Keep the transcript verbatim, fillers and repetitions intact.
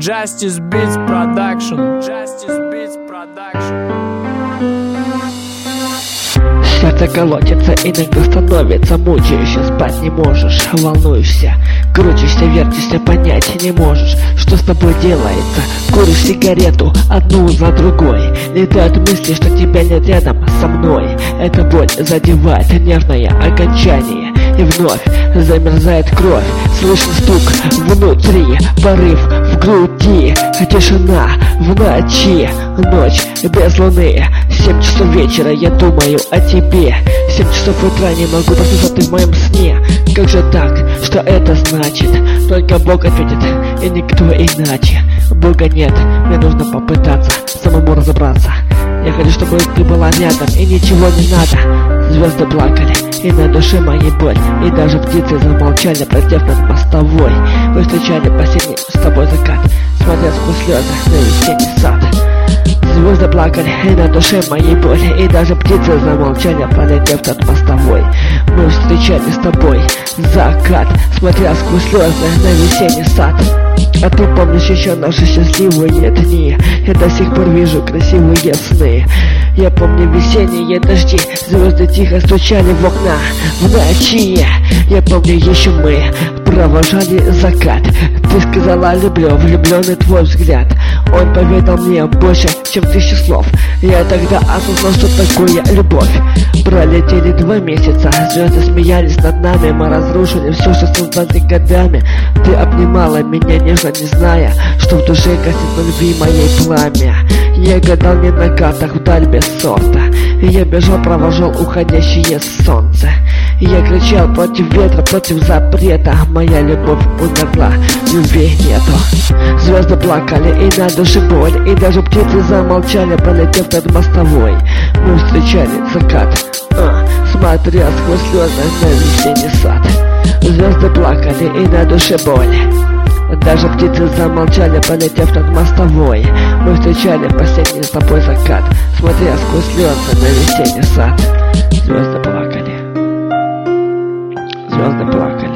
Justice Beats Production. Justice Beats Production. Сердце колотится, иногда становится мучающе. Спать не можешь, волнуешься, крутишься, вертишься, понять не можешь, что с тобой делается. Куришь сигарету одну за другой, летают мысли, что тебя нет рядом со мной. Эта боль задевает нервное окончание, и вновь замерзает кровь. Слышен стук внутри, порыв в груди, тишина в ночи, ночь без луны. Семь часов вечера я думаю о тебе, семь часов утра не могу проснуться, ты в моем сне. Как же так, что это значит? Только Бог ответит, и никто иначе. Бога нет, мне нужно попытаться самому разобраться. Я хочу, чтобы ты была рядом, и ничего не надо. Звезды плакали, и на душе моей боль, и даже птицы замолчали, пролетев над мостовой. Мы встречали последний с тобой закат, смотря сквозь слезы на весенний сад. Звезды плакали, и на душе моей боли, и даже птицы замолчали, пролетев над мостовой. Мы встречали с тобой закат, смотря сквозь слезы на весенний сад. А ты помнишь еще наши счастливые дни? Я до сих пор вижу красивые сны. Я помню весенние дожди, звезды тихо стучали в окна в ночи. Я помню еще мы провожали закат. Ты сказала люблю, влюбленный твой взгляд. Он поведал мне больше, чем тысячи слов. Я тогда осознал, что такое любовь. Пролетели два месяца, звезды смеялись над нами. Мы разрушили все, что создали годами. Ты обнимала меня нежно, не зная, что в душе гаснет на любви моей пламя. Я гадал не на картах вдаль без сорта, и я бежал, провожал уходящее солнце. И я кричал против ветра, против запрета. Моя любовь умерла, любви нету. Звезды плакали, и на душе боль, и даже птицы замолчали, пролетев над мостовой. Мы встречали закат, а, смотря сквозь слезы на весенний сад. Звезды плакали, и на душе боль, даже птицы замолчали, пролетев над мостовой. Мы встречали последний с тобой закат, смотря сквозь слезы на весенний сад. Звезды плакали, звезды плакали.